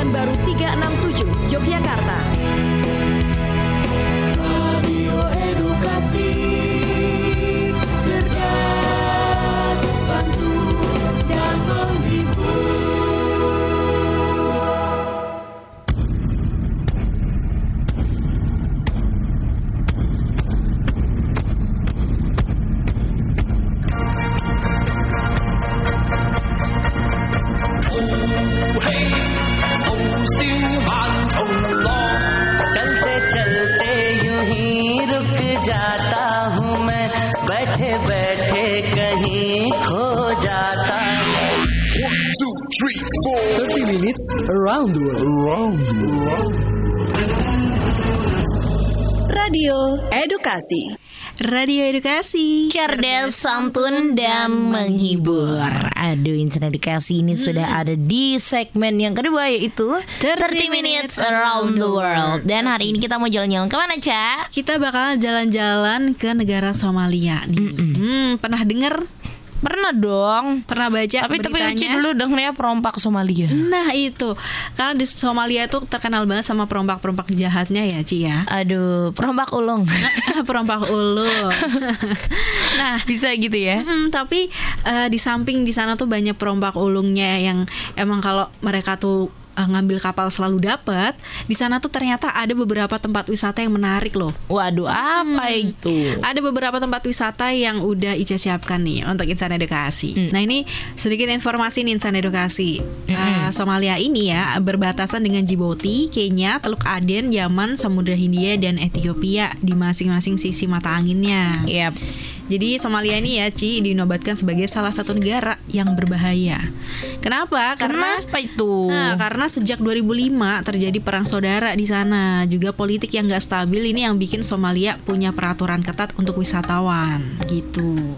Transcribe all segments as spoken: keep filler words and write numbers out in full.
Stasiun Baru tiga enam tujuh, Yogyakarta. Radio Edukasi, cerdas, santun, dan menghibur. चलते चलते यूं ही रुक जाता हूँ मैं, बैठे बैठे कहीं खो जाता हूँ. Two, three, four. thirty minutes around the world. Around the world. Radio Edukasi. Radio Edukasi, cerdas, santun, dan menghibur. Aduh, Insan Edukasi ini hmm. sudah ada di segmen yang kedua, yaitu thirty minutes around the world. Dan hari ini kita mau jalan-jalan kemana, Ca? Kita bakal jalan-jalan ke negara Somalia nih. Hmm, pernah dengar? Pernah dong. Pernah baca tapi, beritanya. Tapi Uci dulu dengernya perompak Somalia. Nah itu, karena di Somalia itu terkenal banget sama perompak-perompak jahatnya ya, Ci ya. Aduh, perompak ulung. Perompak ulung. Nah, bisa gitu ya. Mm, tapi uh, di samping di sana tuh banyak perompak ulungnya yang emang kalau mereka tuh ngambil kapal selalu dapat. Di sana tuh ternyata ada beberapa tempat wisata yang menarik loh. Waduh, apa hmm. itu? Ada beberapa tempat wisata yang udah Ica siapkan nih untuk Insan Edukasi. Hmm. Nah ini sedikit informasi nih Insan Edukasi. Hmm. uh, Somalia ini ya berbatasan dengan Djibouti, Kenya, Teluk Aden, Yaman, Samudra Hindia, dan Ethiopia di masing-masing sisi mata anginnya. Yep. Jadi Somalia ini ya Ci dinobatkan sebagai salah satu negara yang berbahaya. Kenapa? Karena Kenapa itu? Nah, karena sejak dua ribu lima terjadi perang saudara di sana, juga politik yang nggak stabil ini yang bikin Somalia punya peraturan ketat untuk wisatawan gitu.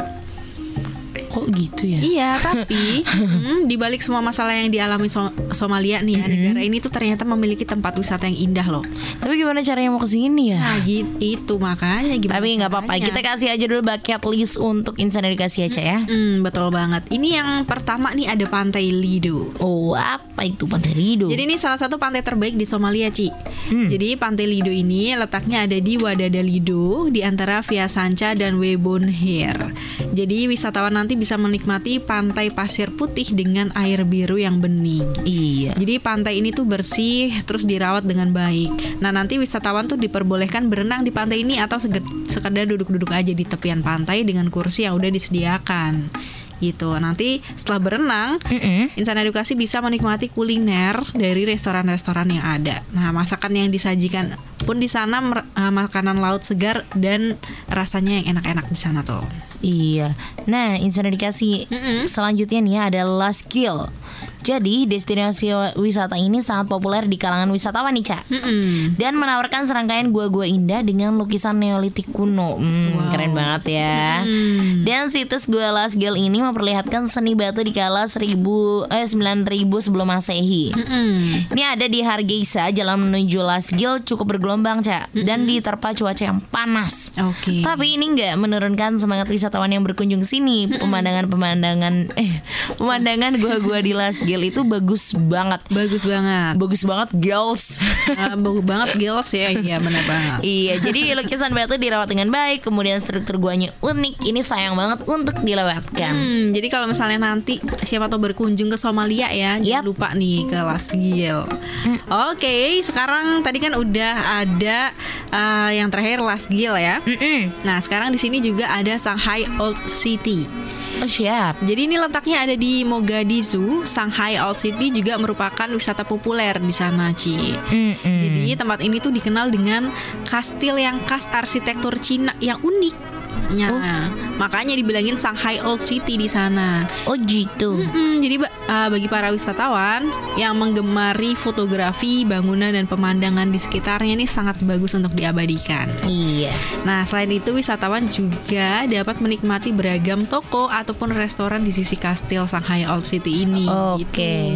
Kok gitu ya? Iya, tapi hmm, di balik semua masalah yang dialami so- Somalia nih ya, mm-hmm. negara ini tuh ternyata memiliki tempat wisata yang indah loh. Tapi gimana caranya mau ke sini ya? Nah, gitu itu makanya gimana. Tapi nggak apa-apa, kita kasih aja dulu bucket list untuk Insan Edukasi aja ya. Hmm, betul banget. Ini yang pertama nih ada Pantai Lido. Oh, apa itu Pantai Lido? Jadi ini salah satu pantai terbaik di Somalia, Ci. Hmm. Jadi Pantai Lido ini letaknya ada di Wadada Lido di antara Via Sanca dan Webonher. Jadi wisatawan nanti bisa menikmati pantai pasir putih dengan air biru yang bening. Iya. Jadi pantai ini tuh bersih, terus dirawat dengan baik. Nah nanti wisatawan tuh diperbolehkan berenang di pantai ini atau sekedar duduk-duduk aja di tepian pantai dengan kursi yang udah disediakan. Gitu. Nanti setelah berenang, mm-hmm. Insan Edukasi bisa menikmati kuliner dari restoran-restoran yang ada. Nah, masakan yang disajikan pun di sana uh, makanan laut segar dan rasanya yang enak-enak di sana tuh. Iya. Nah, Insan Edukasi mm-hmm. selanjutnya nih ada Lasgil. Jadi destinasi wisata ini sangat populer di kalangan wisatawan nih, Ca. Mm-mm. Dan menawarkan serangkaian gua-gua indah dengan lukisan neolitik kuno. hmm, wow. Keren banget ya. Mm. Dan situs Gua Lasgil ini memperlihatkan seni batu di kala seribu eh sembilan ribu sebelum Masehi. Mm-mm. Ini ada di Hargeisa. Jalan menuju Lasgil cukup bergelombang, Ca. Mm-mm. Dan diterpa cuaca yang panas. Oke. Okay. Tapi ini nggak menurunkan semangat wisatawan yang berkunjung sini. Pemandangan-pemandangan eh pemandangan gua-gua di Lasgil itu bagus banget. Bagus banget. Bagus banget, girls. uh, bagus banget, girls ya. Iya, benar banget. Iya, jadi lukisan batu dirawat dengan baik, kemudian struktur guanya unik. Ini sayang banget untuk dilewatkan. Hmm, jadi kalau misalnya nanti siapa tahu berkunjung ke Somalia ya, yep. jangan lupa nih ke Lasgil. Mm. Oke, okay, sekarang tadi kan udah ada uh, yang terakhir Lasgil ya. Mm-mm. Nah, sekarang di sini juga ada Shanghai Old City. Oh, siap. Jadi ini letaknya ada di Mogadishu. Shanghai Old City juga merupakan wisata populer di sana, Ci. Mm-mm. Jadi tempat ini tuh dikenal dengan kastil yang khas arsitektur Cina yang unik. Oh. Makanya dibilangin Shanghai Old City di sana. Oh gitu. Mm-mm, jadi uh, bagi para wisatawan yang menggemari fotografi, bangunan dan pemandangan di sekitarnya ini sangat bagus untuk diabadikan. Iya. Nah selain itu wisatawan juga dapat menikmati beragam toko ataupun restoran di sisi kastil Shanghai Old City ini. Oke. Okay. Gitu.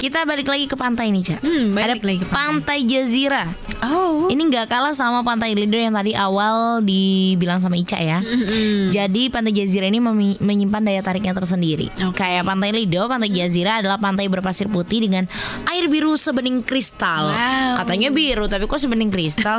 Kita balik lagi ke pantai nih, Ca. Hmm, Ada balik lagi ke pantai. pantai Jazirah. Oh. Ini nggak kalah sama Pantai Lido yang tadi awal dibilang sama Ica ya. Mm-mm. Jadi Pantai Jazirah ini memi- menyimpan daya tariknya tersendiri. Oke. Kayak Pantai Lido, Pantai Jazirah adalah pantai berpasir putih dengan air biru sebening kristal. Wow. Katanya biru, tapi kok sebening kristal?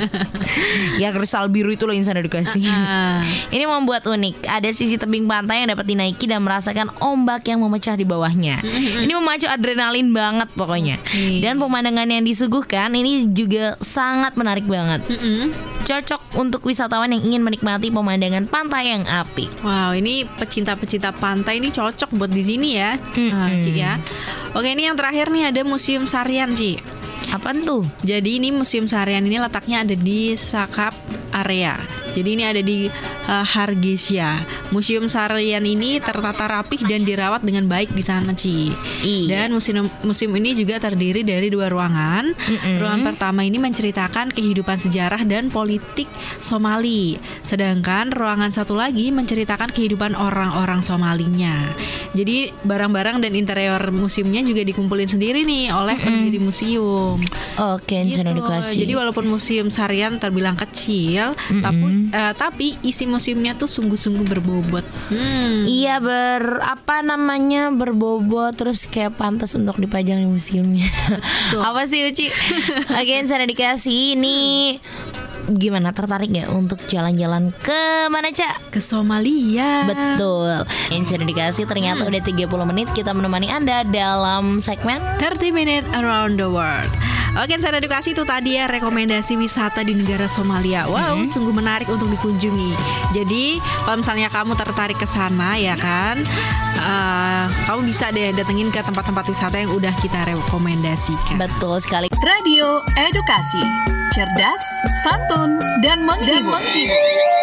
Ya kristal biru itu loh insan edukasi. Ah. Ini membuat unik. Ada sisi tebing pantai yang dapat dinaiki dan merasakan ombak yang memecah di bawahnya. Ini memacu adrenalin banget pokoknya. Oke. Dan pemandangan yang disuguhkan ini juga sangat menarik banget. Mm-mm. Cocok untuk wisatawan yang ingin menikmati pemandangan pantai yang apik. Wow, ini pecinta-pecinta pantai ini cocok buat di sini ya, ah, Ci ya. Oke, ini yang terakhir nih ada Museum Sarian, Ci. Apaan tuh? Jadi ini Museum Sarian ini letaknya ada di Sakap area. Jadi ini ada di uh, Hargeisa. Museum Sarian ini tertata rapih dan dirawat dengan baik di sana, Ci. Iya. Dan museum museum ini juga terdiri dari dua ruangan. Mm-mm. Ruangan pertama ini menceritakan kehidupan sejarah dan politik Somali. Sedangkan ruangan satu lagi menceritakan kehidupan orang-orang Somalinya. Jadi barang-barang dan interior museumnya juga dikumpulin sendiri nih oleh pendiri museum. Oke, Gitu. insan edukasi. Jadi walaupun museum Sarian terbilang kecil, tapi eh, tapi isi museumnya tuh sungguh-sungguh berbobot. Hmm. Iya ber apa namanya berbobot terus kayak pantas untuk dipajang di museumnya. Apa sih Uci? Oke, saya dikasih ini gimana tertarik ya untuk jalan-jalan ke mana, Cak? Ke Somalia. Betul. Insya dikasih ternyata udah tiga puluh menit kita menemani Anda dalam segmen tiga puluh minutes around the world. Oke, saya edukasi itu tadi ya rekomendasi wisata di negara Somalia. Wow, sungguh menarik untuk dikunjungi. Jadi kalau misalnya kamu tertarik ke sana ya kan, uh, kamu bisa deh datengin ke tempat-tempat wisata yang udah kita rekomendasikan. betul sekali. Radio Edukasi. Cerdas, santun, dan menghibur.